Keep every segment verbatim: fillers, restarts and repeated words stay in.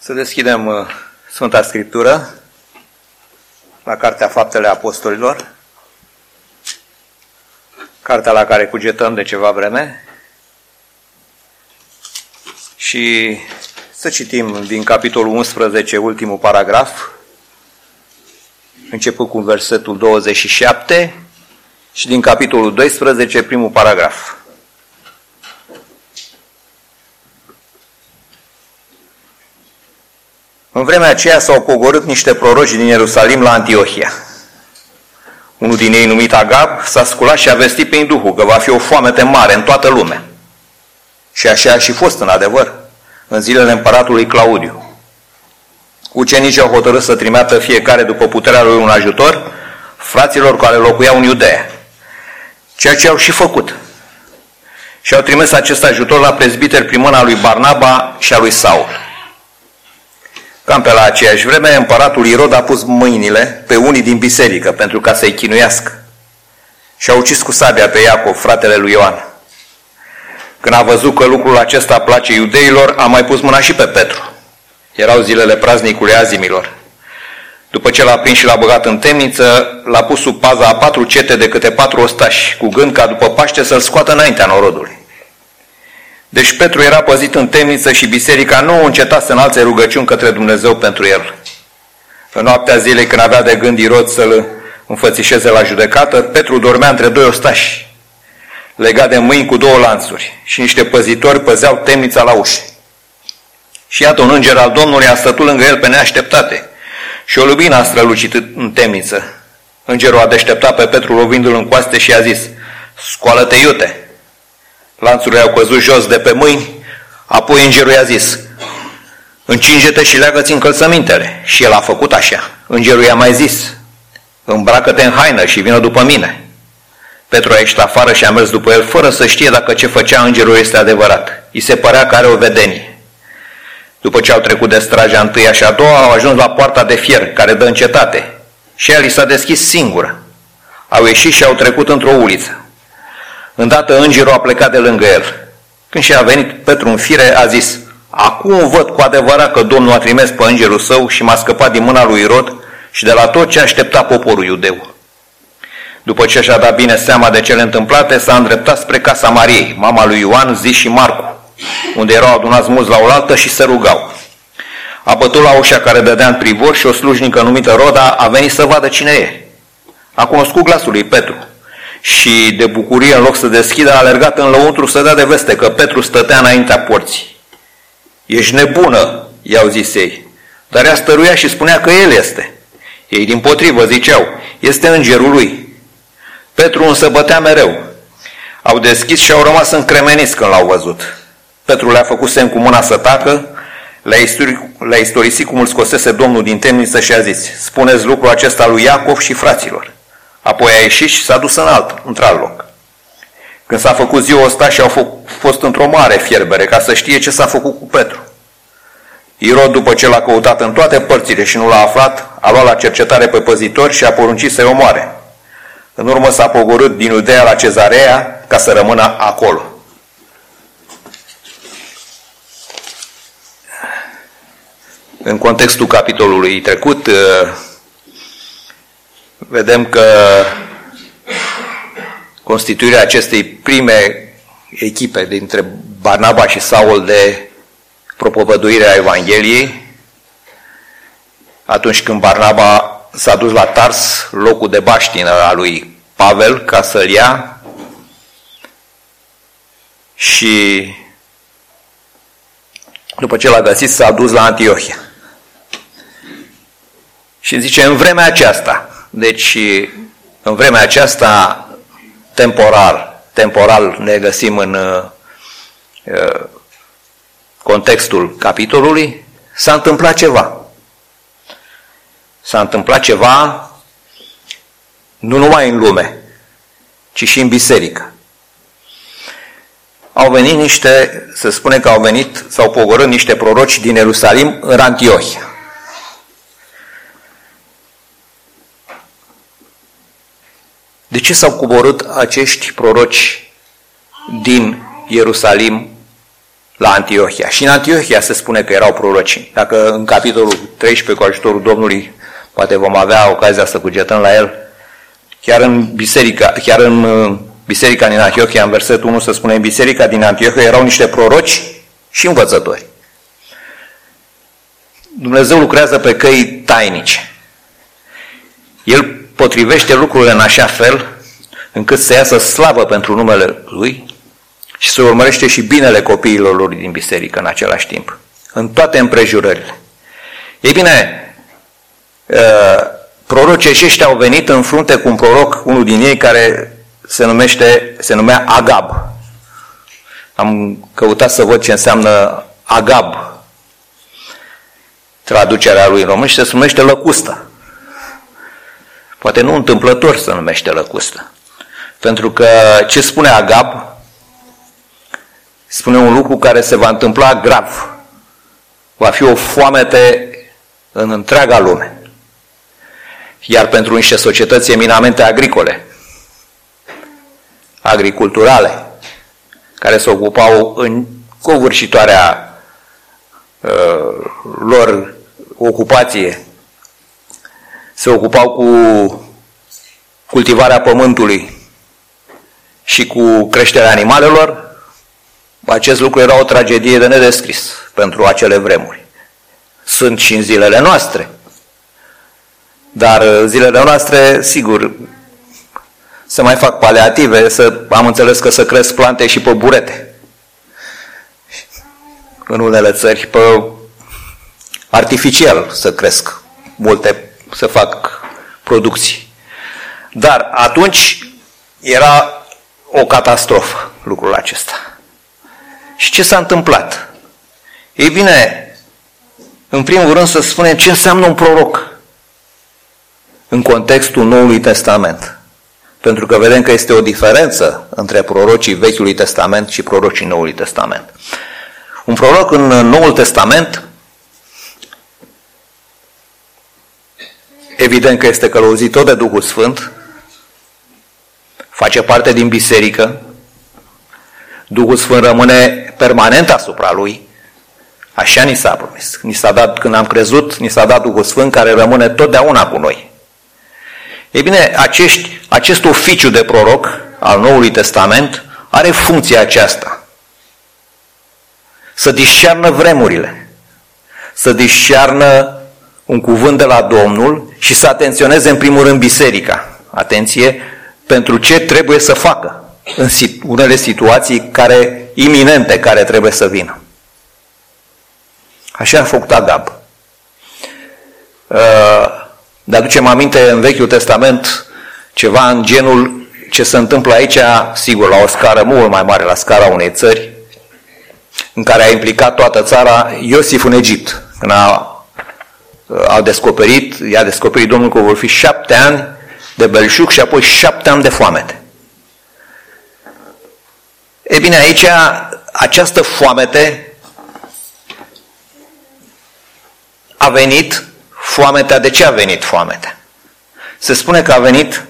Să deschidem Sfânta Scriptură la Cartea Faptele Apostolilor, cartea la care cugetăm de ceva vreme, și să citim din capitolul unsprezece, ultimul paragraf, început cu versetul douăzeci și șapte, și din capitolul doisprezece, primul paragraf. În vremea aceea s-au pogorât niște proroci din Ierusalim la Antiohia. Unul din ei, numit Agab, s-a sculat și a vestit prin Duhul că va fi o foamete mare în toată lumea. Și așa a și fost în adevăr, în zilele împăratului Claudiu. Ucenicii au hotărât să trimită fiecare după puterea lui un ajutor fraților care locuiau în Iudeea, ceea ce au și făcut. Și au trimis acest ajutor la prezbiteri prin mâna lui Barnaba și a lui Saul. Cam pe la aceeași vreme, împăratul Irod a pus mâinile pe unii din biserică pentru ca să-i chinuiască și a ucis cu sabia pe Iacov, fratele lui Ioan. Când a văzut că lucrul acesta place iudeilor, a mai pus mâna și pe Petru. Erau zilele praznicului Azimilor. După ce l-a prins și l-a băgat în temniță, l-a pus sub paza a patru cete de câte patru ostași, cu gând ca după Paște să-l scoată înaintea norodului. Deci Petru era păzit în temniță și biserica nu înceta să înalțe rugăciuni către Dumnezeu pentru el. În noaptea zilei, când avea de gând Irod să-l înfățișeze la judecată, Petru dormea între doi ostași, legat de mâini cu două lanțuri, și niște păzitori păzeau temnița la ușă. Și iată, un înger al Domnului a stătut lângă el pe neașteptate și o lumină a strălucit în temniță. Îngerul a deșteptat pe Petru lovindu-l în coaste și i-a zis: "Scoală-te, iute!" Lanțurile au căzut jos de pe mâini, apoi îngerul i-a zis: "Încinge-te și leagă-ți încălțămintele." Și el a făcut așa. Îngerul i-a mai zis: "Îmbracă-te în haină și vină după mine." Petru a ieșit afară și a mers după el, fără să știe dacă ce făcea îngerul este adevărat. I se părea că are o vedenie. După ce au trecut de straja întâia și a doua, au ajuns la poarta de fier, care dă în cetate, și ea li s-a deschis singură. Au ieșit și au trecut într-o uliță. Îndată îngerul a plecat de lângă el. Când și-a venit Petru în fire, a zis: "Acum văd cu adevărat că Domnul a trimis pe îngerul său și m-a scăpat din mâna lui Irod și de la tot ce aștepta poporul iudeu." După ce și-a dat bine seama de cele întâmplate, s-a îndreptat spre casa Mariei, mama lui Ioan, Zi și Marcu, unde erau adunați mulți la oaltă și se rugau. A bătut la ușa care dădea în privor și o slujnică numită Roda a venit să vadă cine e. A cunoscut glasul lui Petru și, de bucurie, în loc să deschidă, a alergat în lăuntru să dea de veste că Petru stătea înaintea porții. "Ești nebună," i-au zis ei, dar ea stăruia și spunea că el este. Ei dimpotrivă ziceau: "Este îngerul lui." Petru însă bătea mereu. Au deschis și au rămas încremeniți când l-au văzut. Petru le-a făcut semn cu mâna să tacă, le-a, istori, le-a istorisit cum îl scosese Domnul din temniță și a zis: "Spuneți lucrul acesta lui Iacov și fraților." Apoi a ieșit și s-a dus în alt, într-alt loc. Când s-a făcut ziua, ostașii au fost într-o mare fierbere ca să știe ce s-a făcut cu Petru. Irod, după ce l-a căutat în toate părțile și nu l-a aflat, a luat la cercetare pe păzitori și a poruncit să-i omoare. În urmă s-a pogorât din Iudeea la Cezarea ca să rămână acolo. În contextul capitolului trecut, vedem că constituirea acestei prime echipe dintre Barnaba și Saul de propovăduire a Evangheliei, atunci când Barnaba s-a dus la Tars, locul de baștină a lui Pavel, ca să-l ia, și după ce l-a găsit s-a dus la Antiohia. Și zice, în vremea aceasta, deci în vremea aceasta temporal, temporal ne găsim în uh, contextul capitolului, s-a întâmplat ceva. S-a întâmplat ceva nu numai în lume, ci și în biserică. Au venit niște, se spune că au venit, s-au pogorât niște proroci din Ierusalim în Antiohia. De ce s-au coborât acești proroci din Ierusalim la Antiohia. Și în Antiohia se spune că erau proroci. Dacă în capitolul treisprezece, cu ajutorul Domnului, poate vom avea ocazia să cugetăm la el, chiar în biserica, chiar în biserica din Antiohia, în versetul unu se spune, în biserica din Antiohia erau niște proroci și învățători. Dumnezeu lucrează pe căi tainice. El potrivește lucrurile în așa fel încât să iasă slavă pentru numele Lui și să urmărește și binele copiilor lor din biserică în același timp, în toate împrejurările. Ei bine, prorocii aceștia au venit în frunte cu un proroc, unul din ei care se numește, se numea Agab. Am căutat să văd ce înseamnă Agab, traducerea lui în român, și se numește lăcustă. Poate nu întâmplător se numește lăcustă. Pentru că ce spune Agab? Spune un lucru care se va întâmpla grav. Va fi o foamete în întreaga lume. Iar pentru niște societăți eminamente agricole, agriculturale, care se ocupau în covârșitoarea uh, lor ocupație, se ocupau cu cultivarea pământului și cu creșterea animalelor, acest lucru era o tragedie de nedescris pentru acele vremuri. Sunt și în zilele noastre. Dar zilele noastre, sigur, se mai fac paliative, să, am înțeles că să cresc plante și pe burete. În unele țări, pe artificial să cresc multe, să fac producții. Dar atunci era o catastrofă lucrul acesta. Și ce s-a întâmplat? Ei bine, în primul rând să spunem ce înseamnă un proroc în contextul Noului Testament. Pentru că vedem că este o diferență între prorocii Vechiului Testament și prorocii Noului Testament. Un proroc în Noul Testament, evident că este călăuzit tot de Duhul Sfânt, face parte din biserică, Duhul Sfânt rămâne permanent asupra lui, așa ni s-a promis. Ni s-a dat, când am crezut, ni s-a dat Duhul Sfânt care rămâne totdeauna cu noi. Ei bine, acești, acest oficiu de proroc al Noului Testament are funcția aceasta. Să discearnă vremurile, să discearnă un cuvânt de la Domnul și să atenționeze în primul rând biserica. Atenție, pentru ce trebuie să facă în unele situații care, iminente care trebuie să vină. Așa a făcut Agab. Ne aducem aminte în Vechiul Testament ceva în genul ce se întâmplă aici, sigur, la o scară mult mai mare, la scara unei țări, în care a implicat toată țara, Iosif în Egipt. Când a, a descoperit, i-a descoperit Domnul că vor fi șapte ani de belșug și apoi șapte ani de foamete. E bine, aici această foamete a venit. Foametea, de ce a venit foametea? Se spune că a venit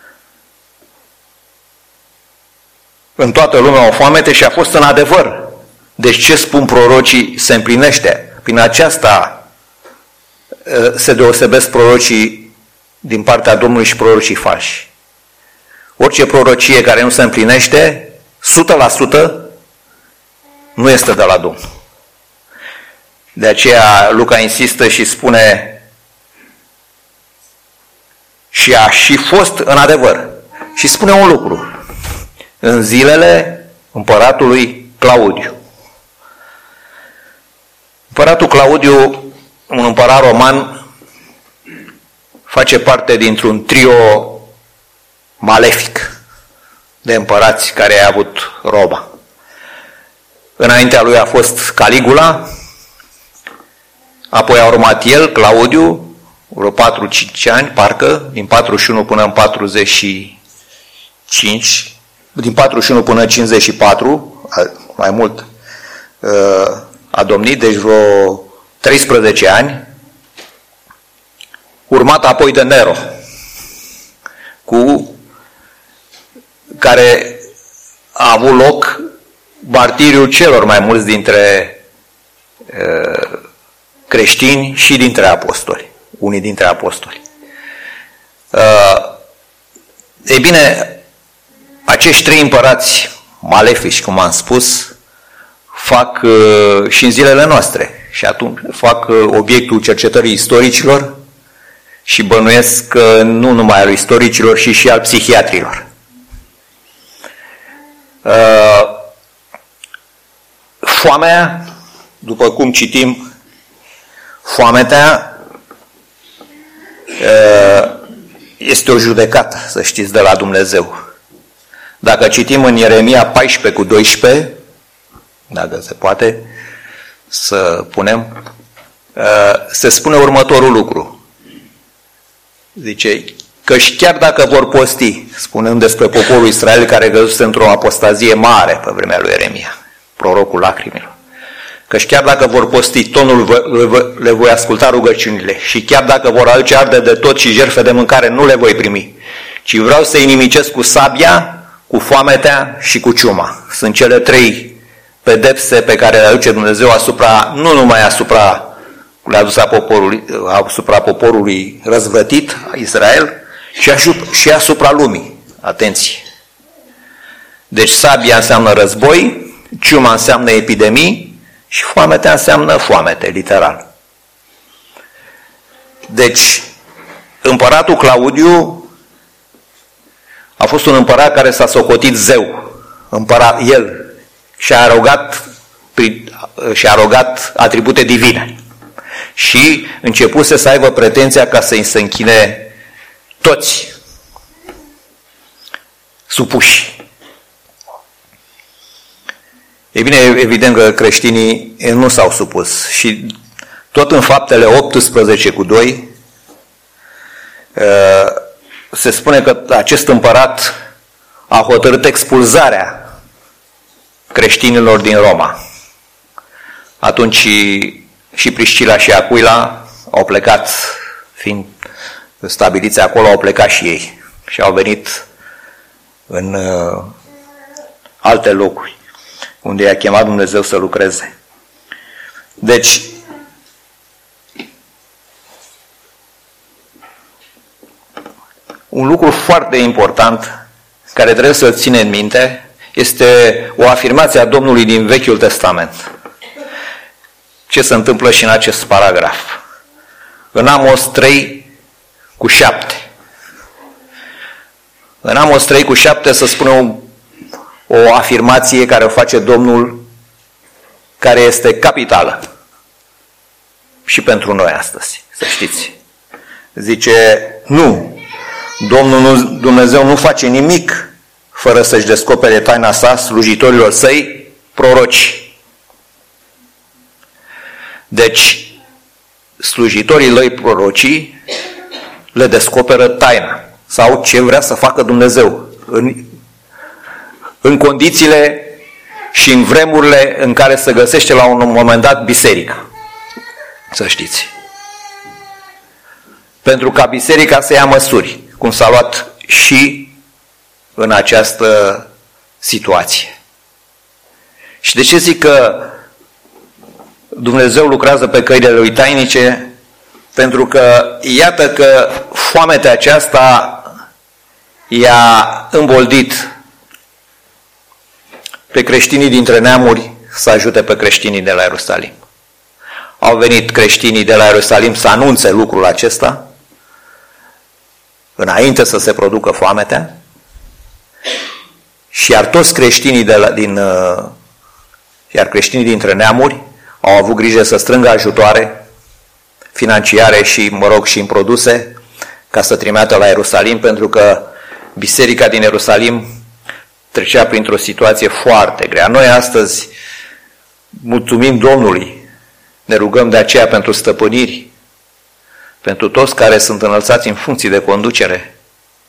în toată lumea o foamete și a fost în adevăr. Deci ce spun prorocii se împlinește. Prin aceasta se deosebesc prorocii din partea Domnului și prorocii falși. Orice prorocie care nu se împlinește, o sută la sută nu este de la Domnul. De aceea Luca insistă și spune și a și fost în adevăr. Și spune un lucru. În zilele împăratului Claudiu. Împăratul Claudiu, un împărat roman, face parte dintr-un trio malefic de împărați care a avut Roma. Înaintea lui a fost Caligula, apoi a urmat el, Claudiu, vreo patru cinci ani, parcă, din patruzeci și unu până în patruzeci și cinci, din patruzeci și unu până în cincizeci și patru, mai mult, a domnit, deci vreo treisprezece ani, urmat apoi de Nero, cu care a avut loc martiriul celor mai mulți dintre uh, creștini și dintre apostoli, unii dintre apostoli. Uh, ei bine, acești trei împărați malefici, cum am spus, fac uh, și în zilele noastre și atunci fac uh, obiectul cercetării istoricilor și bănuiesc că nu numai al istoricilor, ci și al psihiatrilor. Uh, foamea, după cum citim, foametea uh, este o judecată, să știți, de la Dumnezeu. Dacă citim în Ieremia paisprezece cu doisprezece, dacă se poate să punem, se spune următorul lucru. Zice, căci chiar dacă vor posti, spunând despre poporul Israel care căzuse într-o apostazie mare pe vremea lui Ieremia, prorocul lacrimilor, căci chiar dacă vor posti, tonul le voi asculta rugăciunile și chiar dacă vor aduce arde de tot și jertfe de mâncare, nu le voi primi, ci vreau să inimicesc cu sabia, cu foametea și cu ciuma. Sunt cele trei pedepse pe care le aduce Dumnezeu asupra, nu numai asupra, le-a adus asupra poporului, asupra poporului răzvrătit, Israel, și asupra lumii. Atenție! Deci sabia înseamnă război, ciuma înseamnă epidemii și foametea înseamnă foamete, literal. Deci, împăratul Claudiu a fost un împărat care s-a socotit zeu. Împărat, el și-a arogat, și-a arogat atribute divine. Și începuse să aibă pretenția ca să-i se închine toți supuși. E bine, evident că creștinii nu s-au supus. Și tot în Faptele optsprezece cu doi se spune că acest împărat a hotărât expulzarea creștinilor din Roma. Atunci și Priscila și Aquila au plecat, fiind stabiliți acolo, au plecat și ei și au venit în uh, alte locuri unde i-a chemat Dumnezeu să lucreze. Deci, un lucru foarte important care trebuie să-l ținem în minte este o afirmație a Domnului din Vechiul Testament. Ce se întâmplă și în acest paragraf? În Amos trei cu șapte. În Amos trei cu șapte se spune o, o afirmație care o face Domnul, care este capitală și pentru noi astăzi, să știți. Zice, nu, Domnul nu, Dumnezeu nu face nimic fără să-și descopere taina sa slujitorilor săi, proroci. Deci, slujitorii lui prorocii le descoperă taina sau ce vrea să facă Dumnezeu în, în condițiile și în vremurile în care se găsește la un moment dat biserica. Să știți. Pentru ca biserica să ia măsuri, cum s-a luat și în această situație. Și de ce zic că Dumnezeu lucrează pe căile lui tainice? Pentru că iată că foametea aceasta i-a îmboldit pe creștinii dintre neamuri să ajute pe creștinii de la Ierusalim. Au venit creștinii de la Ierusalim să anunțe lucrul acesta înainte să se producă foametea, și iar toți creștinii de la, din, iar creștinii dintre neamuri au avut grijă să strângă ajutoare financiare și, mă rog, și în produse ca să trimeată la Ierusalim, pentru că biserica din Ierusalim trecea printr-o situație foarte grea. Noi astăzi mulțumim Domnului, ne rugăm de aceea pentru stăpâniri, pentru toți care sunt înălțați în funcții de conducere,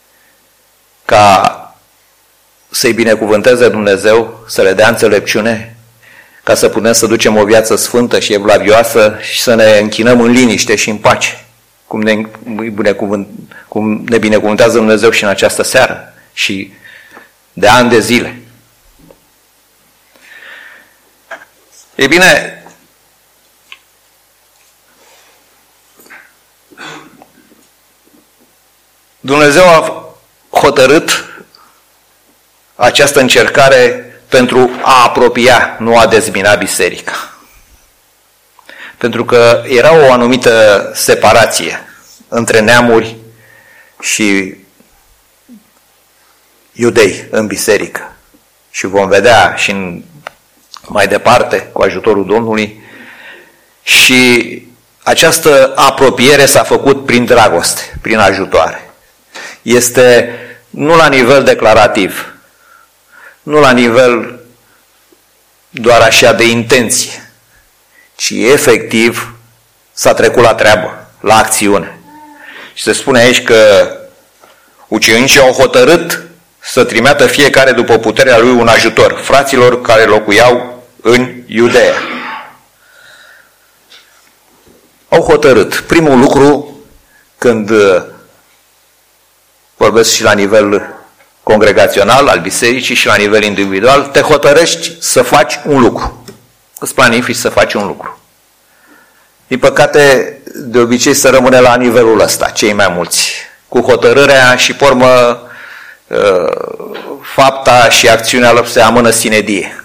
ca să-i binecuvânteze Dumnezeu, să le dea înțelepciune, ca să putem să ducem o viață sfântă și evlavioasă și să ne închinăm în liniște și în pace, cum ne, binecuvânt, cum ne binecuvântează Dumnezeu și în această seară și de ani de zile. E bine, Dumnezeu a hotărât această încercare pentru a apropia, nu a dezbina biserica. Pentru că era o anumită separație între neamuri și iudei în biserică. Și vom vedea și în, mai departe, cu ajutorul Domnului. Și această apropiere s-a făcut prin dragoste, prin ajutoare. Este nu la nivel declarativ, nu la nivel doar așa de intenție, ci efectiv s-a trecut la treabă, la acțiune. Și se spune aici că ucenicii au hotărât să trimită fiecare după puterea lui un ajutor, fraților care locuiau în Iudeea. Au hotărât. Primul lucru, când vorbesc și la nivel congregațional, al bisericii, și la nivel individual, te hotărăști să faci un lucru. Îți planifici să faci un lucru. Din păcate, de obicei să rămâne la nivelul ăsta, cei mai mulți. Cu hotărârea și, pe urmă, fapta și acțiunea se amână sine die.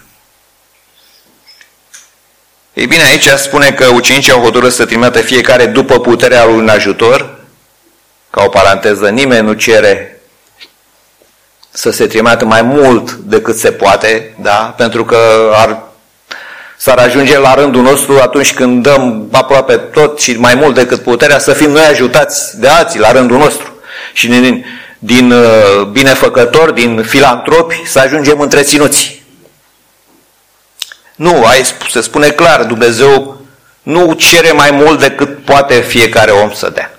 Ei bine, aici spune că ucenicii au hotărât să trimită fiecare după puterea lui un ajutor. Ca o paranteză, nimeni nu cere să se trimită mai mult decât se poate, da? Pentru că ar, s-ar ajunge la rândul nostru atunci când dăm aproape tot și mai mult decât puterea să fim noi ajutați de alții la rândul nostru. Și din, din binefăcători, din filantropi, să ajungem întreținuți. Nu, aici se spune clar, Dumnezeu nu cere mai mult decât poate fiecare om să dea.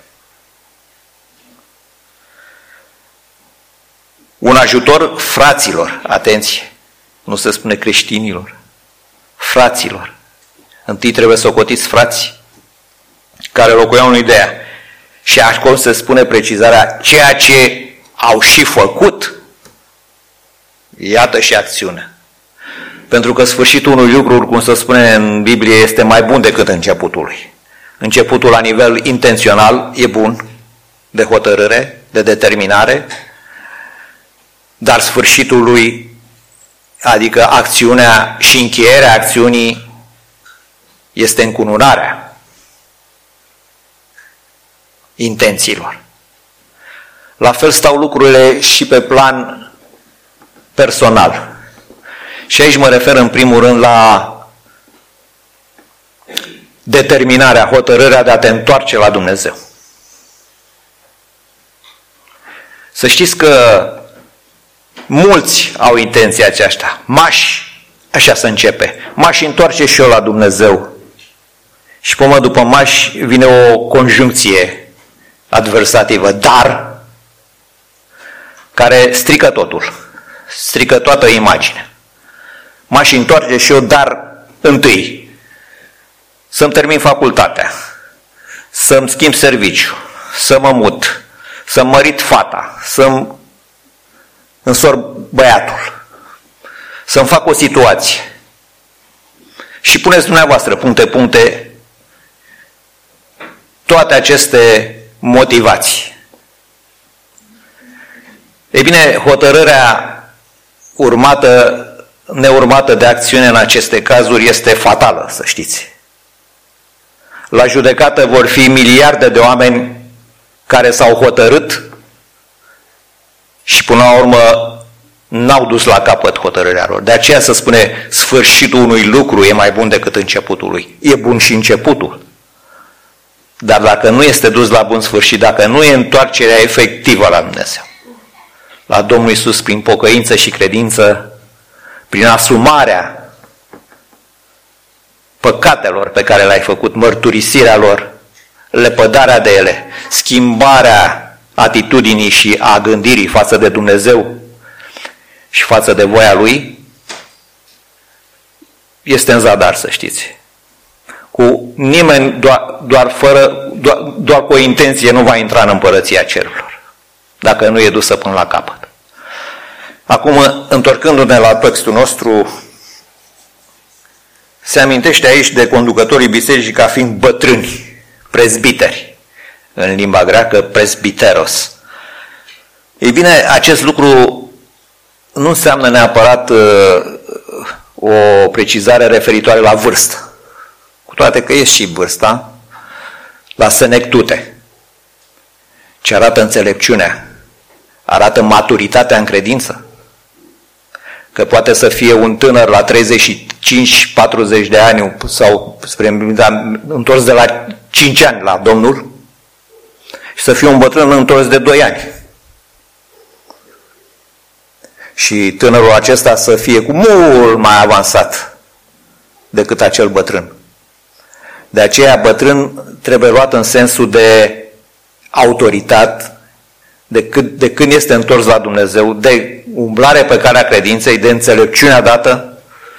Un ajutor fraților, atenție, nu se spune creștinilor, fraților. Întâi trebuie să socotiți frați care locuiau în Iudeea. Și acolo se spune precizarea, ceea ce au și făcut, iată și acțiunea. Pentru că sfârșitul unui lucru, cum se spune în Biblie, este mai bun decât începutul lui. Începutul la nivel intențional e bun, de hotărâre, de determinare, dar sfârșitul lui, adică acțiunea și încheierea acțiunii, este încununarea intențiilor. La fel stau lucrurile și pe plan personal. Și aici mă refer în primul rând la determinarea, hotărârea de a te întoarce la Dumnezeu. Să știți că mulți au intenția aceasta. M-aș, așa se începe, m-aș întoarce și eu la Dumnezeu. Și până după m-aș vine o conjuncție adversativă, dar, care strică totul, strică toată imaginea. M-aș întoarce și eu, dar întâi să-mi termin facultatea, să-mi schimb serviciu, să mă mut, să-mi mărit fata, să-mi însor băiatul, să-mi fac o situație. Și puneți dumneavoastră puncte, puncte, toate aceste motivații. Ei bine, hotărârea urmată, neurmată de acțiune în aceste cazuri este fatală, să știți. La judecată vor fi miliarde de oameni care s-au hotărât și până la urmă n-au dus la capăt hotărârea lor. De aceea se spune, sfârșitul unui lucru e mai bun decât începutul lui. E bun și începutul. Dar dacă nu este dus la bun sfârșit, dacă nu e întoarcerea efectivă la Dumnezeu, la Domnul Iisus, prin pocăință și credință, prin asumarea păcatelor pe care le-ai făcut, mărturisirea lor, lepădarea de ele, schimbarea atitudinii și a gândirii față de Dumnezeu și față de voia Lui, este în zadar, să știți. Cu nimeni, doar, doar, fără, doar, doar cu o intenție nu va intra în împărăția cerurilor, dacă nu e dusă până la capăt. Acum, întorcându-ne la textul nostru, se amintește aici de conducătorii bisericii ca fiind bătrâni, prezbiteri, în limba greacă presbiteros. Ei bine, acest lucru nu înseamnă neapărat uh, o precizare referitoare la vârstă, cu toate că e și vârsta, la senectute, ce arată înțelepciunea, arată maturitatea în credință, că poate să fie un tânăr la treizeci și cinci patruzeci de ani sau spre întors de la cinci ani la Domnul și să fie un bătrân întors de doi ani. Și tânărul acesta să fie cu mult mai avansat decât acel bătrân. De aceea bătrân trebuie luat în sensul de autoritate, de, cât, de când este întors la Dumnezeu, de umblare pe calea credinței, de înțelepciunea dată.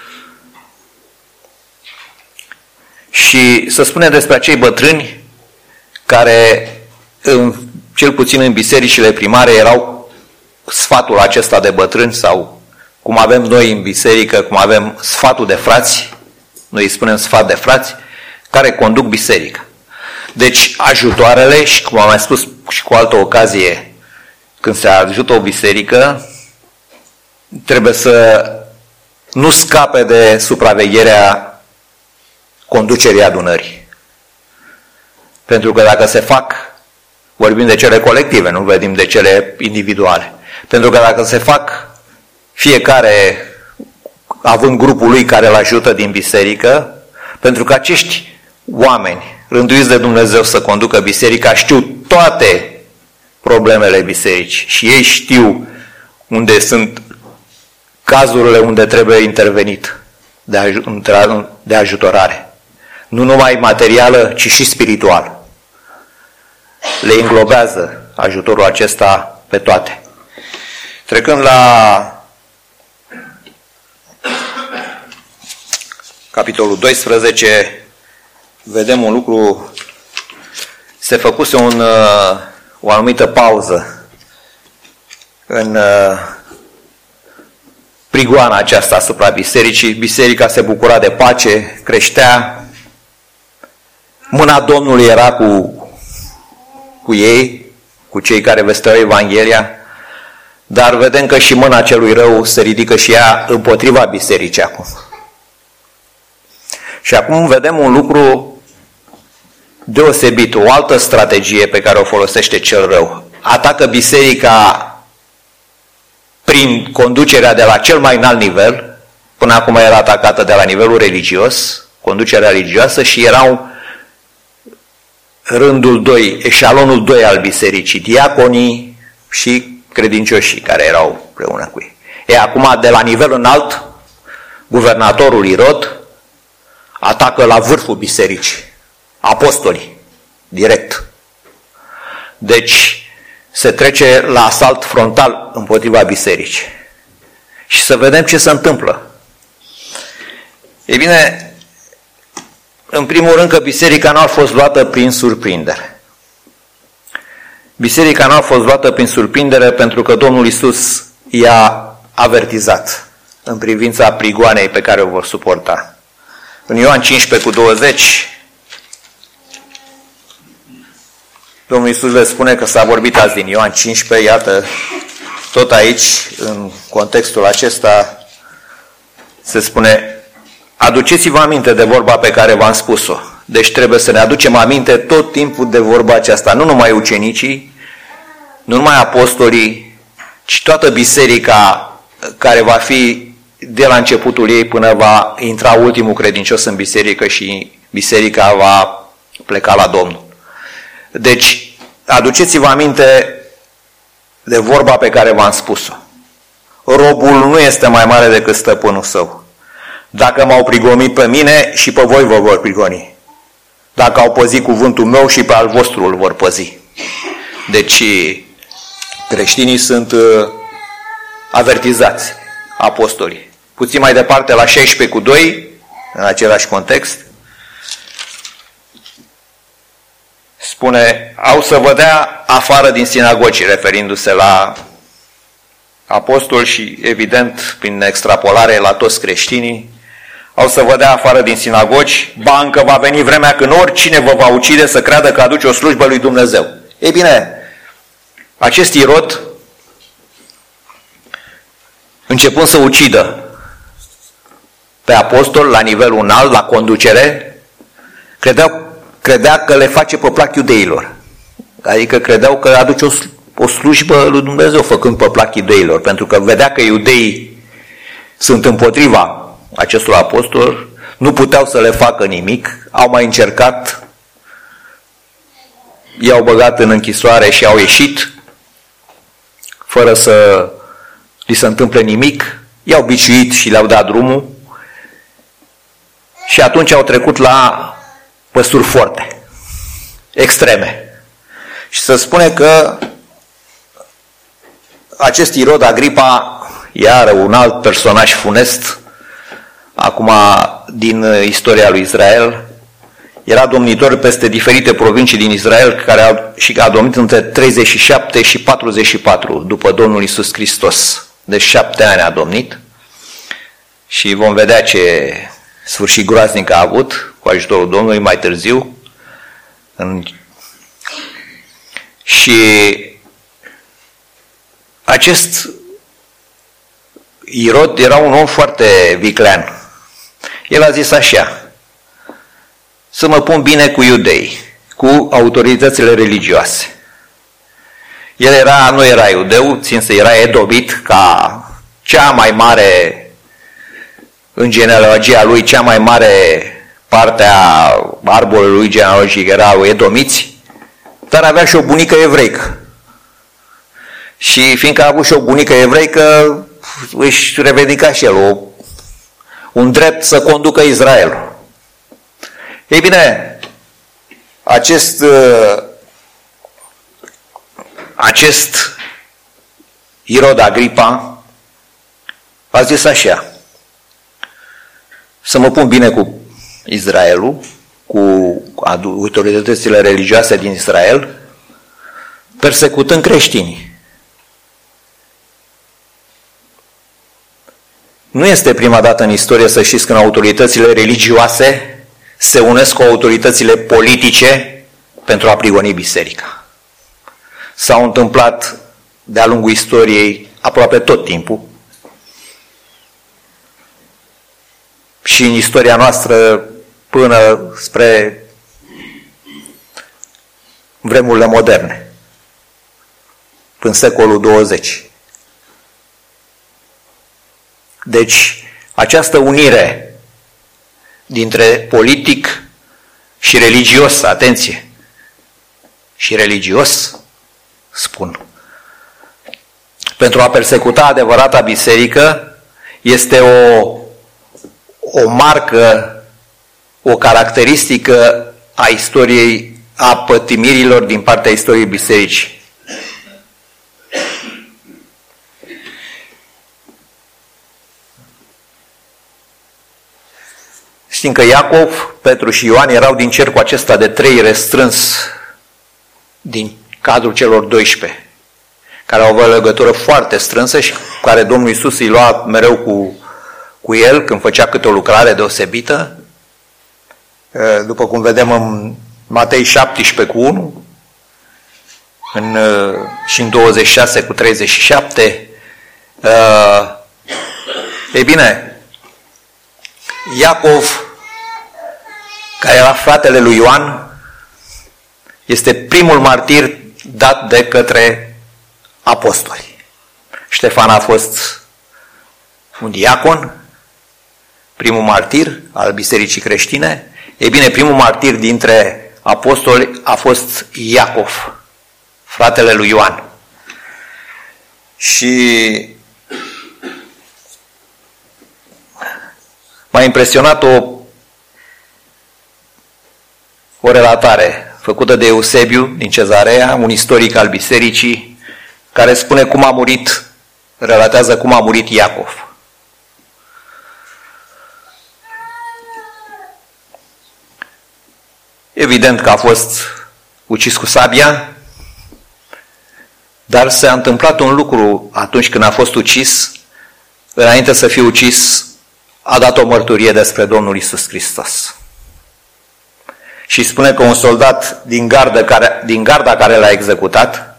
Și să spunem despre acei bătrâni care, în, cel puțin în bisericile primare, erau sfatul acesta de bătrâni, sau cum avem noi în biserică, cum avem sfatul de frați, noi îi spunem sfat de frați, care conduc biserica. Deci ajutoarele, și cum am mai spus și cu altă ocazie, când se ajută o biserică, trebuie să nu scape de supravegherea conducerii adunării. Pentru că dacă se fac, vorbim de cele colective, nu vorbim de cele individuale. Pentru că dacă se fac fiecare având grupul lui care îl ajută din biserică, pentru că acești oameni rânduiți de Dumnezeu să conducă biserica știu toate problemele bisericii și ei știu unde sunt cazurile unde trebuie intervenit de, aj- de ajutorare. Nu numai materială, ci și spiritual. Le înglobează ajutorul acesta pe toate. Trecând la capitolul doisprezece, vedem un lucru, se făcuse un, o anumită pauză în prigoana aceasta asupra bisericii. Biserica se bucura de pace, creștea, mâna Domnului era cu, cu ei, cu cei care vesteau Evanghelia, dar vedem că și mâna celui rău se ridică și ea împotriva bisericii acum. Și acum vedem un lucru deosebit, o altă strategie pe care o folosește cel rău. Atacă biserica prin conducerea de la cel mai înalt nivel, până acum era atacată de la nivelul religios, conducerea religioasă, și erau rândul doi, eșalonul doi al bisericii, diaconii și credincioșii care erau împreună cu ei. E acum de la nivel înalt, guvernatorul Irod atacă la vârful bisericii, apostolii, direct. Deci se trece la asalt frontal împotriva bisericii. Și să vedem ce se întâmplă. Ei bine, în primul rând că biserica nu a fost luată prin surprindere. Biserica nu a fost luată prin surprindere pentru că Domnul Iisus i-a avertizat în privința prigoanei pe care o vor suporta. În Ioan cincisprezece cu douăzeci, Domnul Iisus le spune că s-a vorbit azi din Ioan cincisprezece, iată, tot aici, în contextul acesta, se spune: aduceți-vă aminte de vorba pe care v-am spus-o. Deci trebuie să ne aducem aminte tot timpul de vorba aceasta, nu numai ucenicii, nu numai apostolii, ci toată biserica care va fi de la începutul ei până va intra ultimul credincios în biserică și biserica va pleca la Domnul. Deci, aduceți-vă aminte de vorba pe care v-am spus-o. Robul nu este mai mare decât stăpânul său. Dacă m-au prigonit pe mine, și pe voi vă vor prigoni. Dacă au păzit cuvântul meu, și pe al vostru îl vor păzi. Deci, creștinii sunt avertizați, apostolii. Puțin mai departe, la șaisprezece cu doi, în același context, spune: au să vă dea afară din sinagogi, referindu-se la apostoli și, evident, prin extrapolare la toți creștinii, au să vă dea afară din sinagogi, ba încă va veni vremea când oricine vă va ucide să creadă că aduce o slujbă lui Dumnezeu. Ei bine, acest Irod, începând să ucidă pe apostol la nivelul înalt, la conducere, credeau, credea că le face pe plac iudeilor. Adică credeau că aduce o, o slujbă lui Dumnezeu făcând pe plac iudeilor, pentru că vedea că iudeii sunt împotriva acestor apostoli, nu puteau să le facă nimic, au mai încercat, i-au băgat în închisoare și au ieșit, fără să li se întâmple nimic, i-au biciuit și le-au dat drumul și atunci au trecut la păsuri forte, extreme. Și se spune că acest Irod Agripa, iar un alt personaj funest, acum din istoria lui Israel, era domnitor peste diferite provincii din Israel, care a, și a domnit între treizeci și șapte și patruzeci și patru după Domnul Iisus Hristos. Deci șapte ani a domnit și vom vedea ce sfârșit groaznic a avut cu ajutorul Domnului mai târziu. În... Și acest Irod era un om foarte viclean. El a zis așa: să mă pun bine cu iudei, cu autoritățile religioase. El era, nu era iudeu, țin să era edomit, ca cea mai mare, în genealogia lui, cea mai mare parte a arborului lui genealogic erau edomiți, dar avea și o bunică evreică. Și fiindcă a avut și o bunică evreică, își revendica și el o, un drept să conducă Israelul. Ei bine, acest, acest Irod Agripa a zis așa: să mă pun bine cu Israelul, cu autoritățile religioase din Israel, persecutând creștinii. Nu este prima dată în istorie, să știți, când autoritățile religioase se unesc cu autoritățile politice pentru a prigoni biserica. S-au întâmplat de-a lungul istoriei aproape tot timpul. Și în istoria noastră până spre vremurile moderne, până secolul douăzeci. Deci, această unire dintre politic și religios, atenție, și religios, spun, pentru a persecuta adevărata biserică, este o, o marcă, o caracteristică a istoriei, a pătimirilor din partea istoriei bisericii. Știm că Iacov, Petru și Ioan erau din cercul acesta de trei restrâns din cadrul celor doisprezece, care au avut o legătură foarte strânsă și care Domnul Iisus îi lua mereu cu, cu el când făcea câte o lucrare deosebită. După cum vedem în Matei șaptesprezece cu unu în, și în douăzeci și șase cu treizeci și șapte. Ei bine, Iacov, care era fratele lui Ioan, este primul martir dat de către apostoli. Ștefan a fost un diacon, primul martir al bisericii creștine. Ei bine, primul martir dintre apostoli a fost Iacov, fratele lui Ioan. Și m-a impresionat o, o relatare făcută de Eusebiu din Cezarea, un istoric al bisericii, care spune cum a murit, relatează cum a murit Iacov. Evident că a fost ucis cu sabia, dar s-a întâmplat un lucru atunci când a fost ucis. Înainte să fie ucis, a dat o mărturie despre Domnul Iisus Hristos. Și spune că un soldat din, gardă care, din garda care l-a executat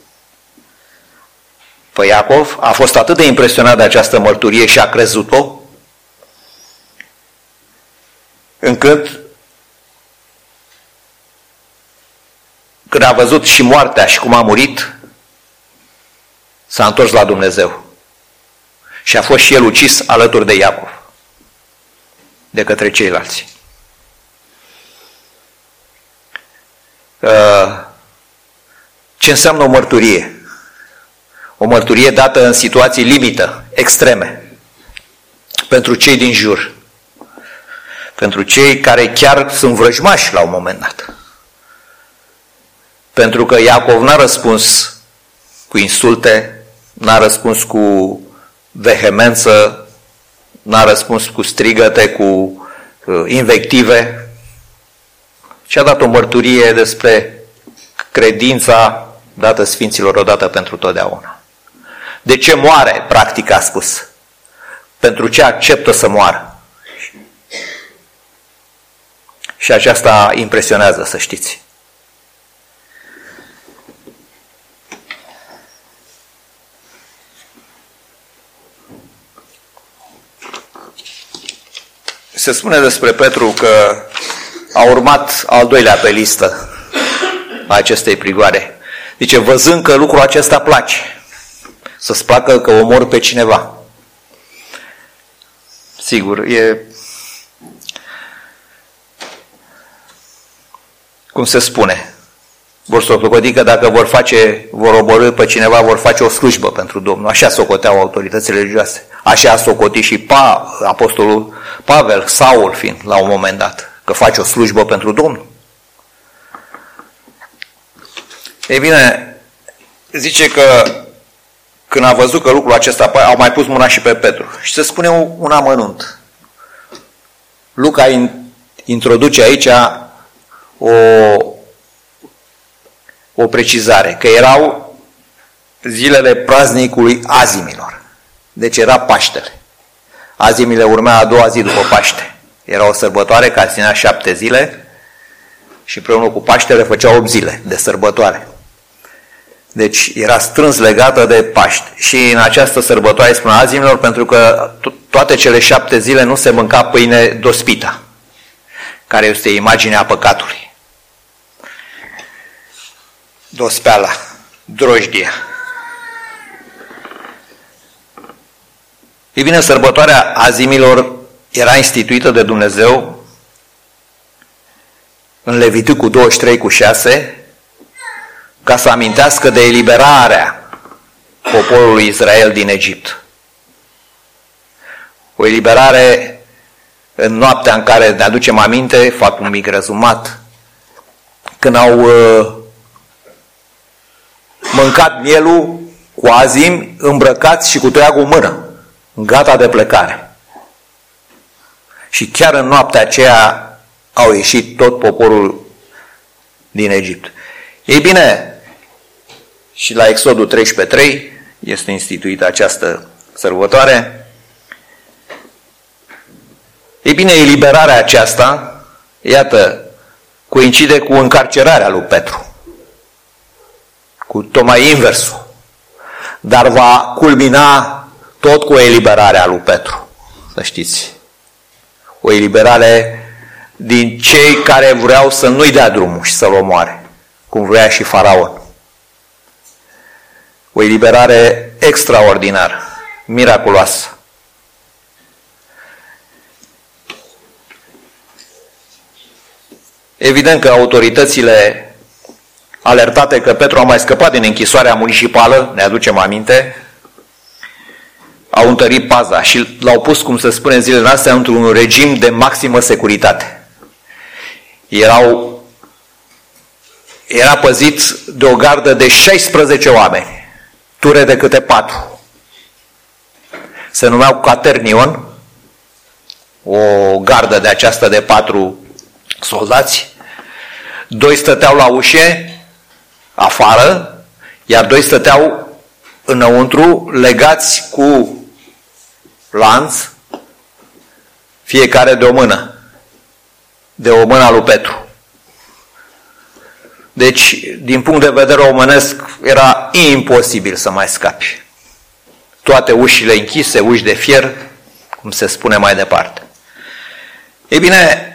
pe Iacov a fost atât de impresionat de această mărturie și a crezut-o, încât când a văzut și moartea și cum a murit, s-a întors la Dumnezeu. Și a fost și el ucis alături de Iacov, de către ceilalți. Ce înseamnă o mărturie? O mărturie dată în situații limită, extreme, pentru cei din jur, pentru cei care chiar sunt vrăjmași la un moment dat. Pentru că Iacov n-a răspuns cu insulte, n-a răspuns cu vehemență, n-a răspuns cu strigăte, cu invective, și a dat o mărturie despre credința dată Sfinților odată pentru totdeauna. De ce moare, practic a spus? Pentru ce acceptă să moară. Și aceasta impresionează, să știți. Se spune despre Petru că a urmat al doilea pe listă a acestei prigoare. Zice, văzând că lucrul acesta place, să-ți placă că omori pe cineva. Sigur, e, cum se spune, vor socoti că dacă vor face, vor omorî pe cineva, vor face o slujbă pentru Domnul. Așa socoteau autoritățile religioase. Așa a socotit și pa, apostolul Pavel, Saul fiind, la un moment dat, că face o slujbă pentru Domnul. Ei bine, zice că când a văzut că lucrul acesta, au mai pus mâna și pe Petru. Și se spune un amănunt. Luca introduce aici o, o precizare, că erau zilele praznicului azimilor. Deci era Paștele. Azimile urmea a doua zi după Paște. Era o sărbătoare care ținea șapte zile și împreună cu Paștele făcea opt zile de sărbătoare. Deci era strâns legată de Paște. Și în această sărbătoare spune azimilor, pentru că toate cele șapte zile nu se mânca pâine dospită, care este imaginea păcatului. Dospeala, drojdia. Ei bine, sărbătoarea azimilor era instituită de Dumnezeu în Leviticul douăzeci și trei cu șase, ca să amintească de eliberarea poporului Israel din Egipt. O eliberare în noaptea în care ne aducem aminte, fac un mic rezumat, când au uh, mâncat mielul cu azimi, îmbrăcați și cu toiagul în mână, gata de plecare. Și chiar în noaptea aceea au ieșit tot poporul din Egipt. Ei bine, și la Exodul treisprezece trei este instituită această sărbătoare. Ei bine, eliberarea aceasta, iată, coincide cu încarcerarea lui Petru, cu tocmai inversul, dar va culmina tot cu eliberarea lui Petru, să știți. O eliberare din cei care vreau să nu-i dea drumul și să-l omoare, cum vrea și Faraon. O eliberare extraordinară, miraculoasă. Evident că autoritățile alertate că Petru a mai scăpat din închisoarea municipală, ne aducem aminte, au întărit paza și l-au pus, cum se spune în zilele astea, într-un regim de maximă securitate. Erau, era păzit de o gardă de șaisprezece oameni, ture de câte patru. Se numeau Caternion, o gardă de aceasta de patru soldați. Doi stăteau la ușe, afară, iar doi stăteau înăuntru, legați cu lanț fiecare de o mână, de o mână a lui Petru. Deci, din punct de vedere omenesc, era imposibil să mai scapi. Toate ușile închise, uși de fier, cum se spune mai departe. Ei bine,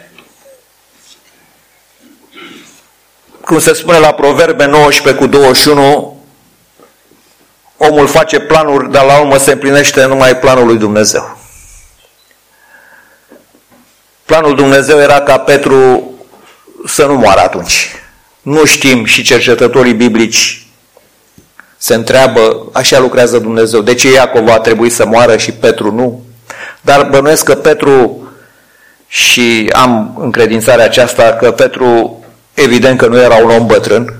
cum se spune la Proverbe nouăsprezece cu douăzeci și unu, omul face planuri, dar la urmă se împlinește numai planul lui Dumnezeu. Planul Dumnezeu era ca Petru să nu moară atunci. Nu știm, și cercetătorii biblici se întreabă, așa lucrează Dumnezeu, de ce Iacov a trebuit să moară și Petru nu? Dar bănuiesc că Petru, și am încredințarea aceasta, că Petru evident că nu era un om bătrân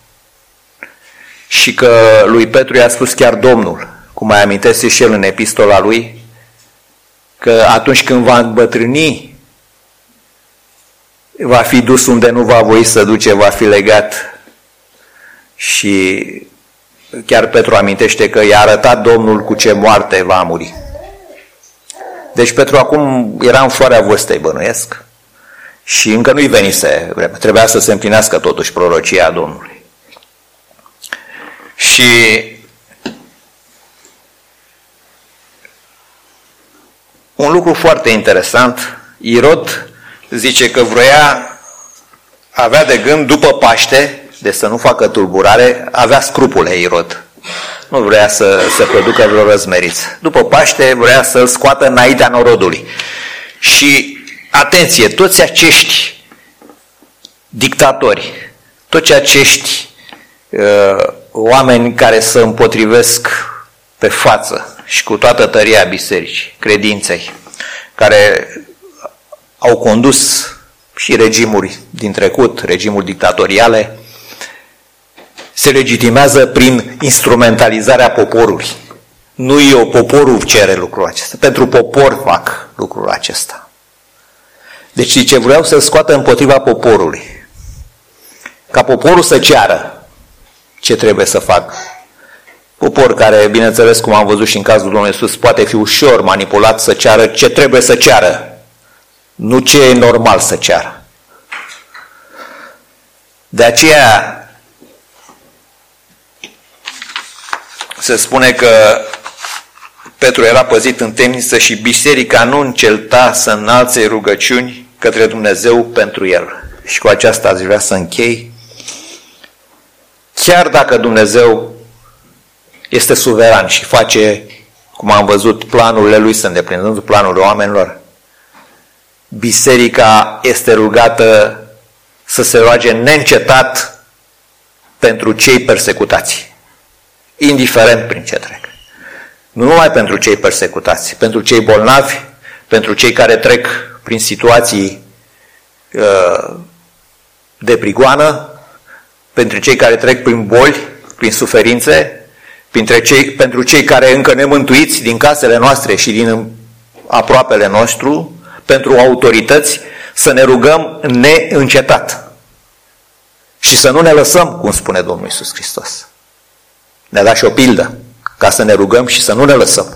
și că lui Petru i-a spus chiar Domnul, cum mai amintese și el în epistola lui, că atunci când va îmbătrâni, va fi dus unde nu va voi să duce, va fi legat. Și chiar Petru amintește că i-a arătat Domnul cu ce moarte va muri. Deci Petru acum era în floarea vârstei, bănuiesc, și încă nu-i venise, trebuia să se împlinească totuși prorocia Domnului. Și un lucru foarte interesant, Irod zice că vroia, avea de gând după Paște, de să nu facă tulburare, avea scrupule Irod. Nu vrea să se producă vreo răzmeriță. După Paște vrea să-l scoată înaintea norodului. Și, atenție, toți acești dictatori, toți acești uh, oameni care se împotrivesc pe față și cu toată tăria bisericii, credinței, care au condus și regimuri din trecut, regimuri dictatoriale, se legitimează prin instrumentalizarea poporului. Nu eu, poporul cere lucrul acesta. Pentru popor fac lucrul acesta. Deci ce vreau să scoată împotriva poporului. Ca poporul să ceară ce trebuie să facă. Popor care, bineînțeles, cum am văzut și în cazul Domnului Iisus, poate fi ușor manipulat să ceară ce trebuie să ceară. Nu ce e normal să ceară. De aceea se spune că Petru era păzit în temniță și biserica nu încelta să înalțe rugăciuni către Dumnezeu pentru el. Și cu aceasta aș vrea să închei. Chiar dacă Dumnezeu este suveran și face, cum am văzut, planurile lui să îndeplină planurile oamenilor, biserica este rugată să se roage neîncetat pentru cei persecutați, indiferent prin ce trec. Nu numai pentru cei persecutați, pentru cei bolnavi, pentru cei care trec prin situații uh, de prigoană, pentru cei care trec prin boli, prin suferințe, pentru cei, pentru cei care încă nemântuiți din casele noastre și din aproapele nostru, pentru autorități, să ne rugăm neîncetat. Și să nu ne lăsăm, cum spune Domnul Iisus Hristos. Ne-a dat și o pildă, ca să ne rugăm și să nu ne lăsăm.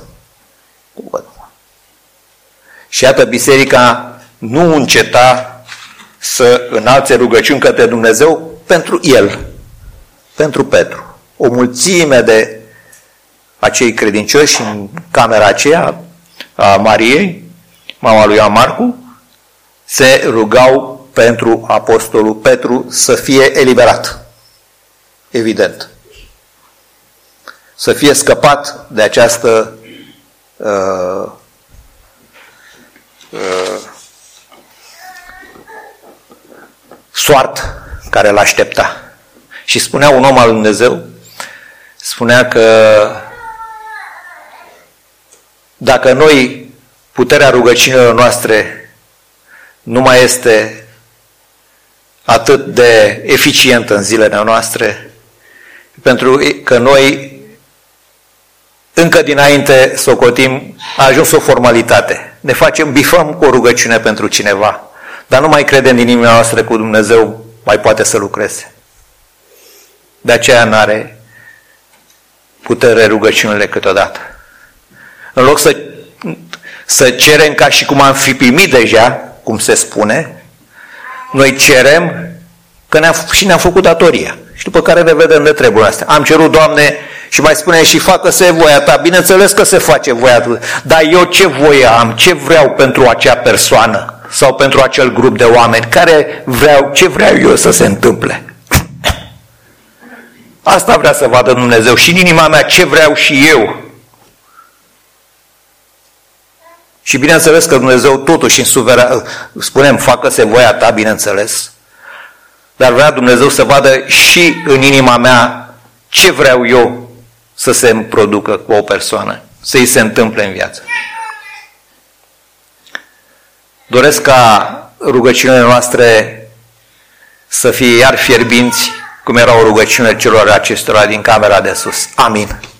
Și iată, biserica nu înceta să înalțe rugăciuni către Dumnezeu pentru el, pentru Petru. O mulțime de acei credincioși în camera aceea a Mariei, mama lui Ioan Marcu, se rugau pentru apostolul Petru să fie eliberat. Evident. Să fie scăpat de această uh, uh, soartă care l-aștepta. Și spunea un om al lui Dumnezeu, spunea că dacă noi, puterea rugăciunilor noastre nu mai este atât de eficientă în zilele noastre, pentru că noi încă dinainte socotim, a ajuns o formalitate. Ne facem, bifăm cu o rugăciune pentru cineva, dar nu mai credem din inima noastră că Dumnezeu mai poate să lucreze. De aceea n-are putere rugăciunile câteodată. În loc să să cerem ca și cum am fi primit deja, cum se spune, noi cerem că ne-am, și ne-am făcut datoria. Și după care ne vedem de treburile astea. Am cerut, Doamne, și mai spune și facă-se voia ta. Bineînțeles că se face voia ta, dar eu ce voie am, ce vreau pentru acea persoană sau pentru acel grup de oameni, care vreau, ce vreau eu să se întâmple. Asta vrea să vadă Dumnezeu și în inima mea ce vreau și eu. Și bineînțeles că Dumnezeu totuși în suveran, spunem, facă-se voia ta, bineînțeles, dar vrea Dumnezeu să vadă și în inima mea ce vreau eu să se producă cu o persoană, să-i se întâmple în viață. Doresc ca rugăciunile noastre să fie iar fierbinți, cum era o rugăciune celor acestora din camera de sus. Amin.